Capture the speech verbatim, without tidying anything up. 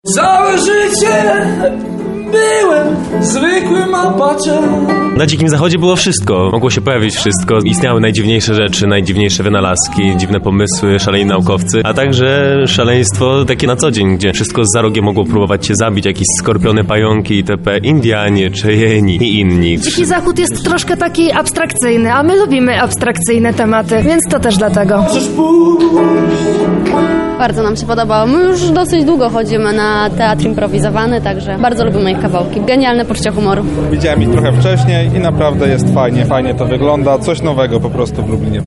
Całe życie byłem zwykłym apaczem. Na Dzikim Zachodzie było wszystko. Mogło się pojawić wszystko. Istniały najdziwniejsze rzeczy, najdziwniejsze wynalazki, dziwne pomysły, szaleni naukowcy, a także szaleństwo takie na co dzień, gdzie wszystko za rogiem mogło próbować cię zabić, jakieś skorpiony, pająki itp. Indianie, Cheyeni i inni. Dziki Zachód jest troszkę taki abstrakcyjny, a my lubimy abstrakcyjne tematy, więc to też dlatego. Bardzo nam się podobało. My już dosyć długo chodzimy na teatr improwizowany, także bardzo lubimy ich kawałki. Genialne poczucie humoru. Widziałem ich trochę wcześniej i naprawdę jest fajnie, fajnie to wygląda. Coś nowego po prostu w Lublinie.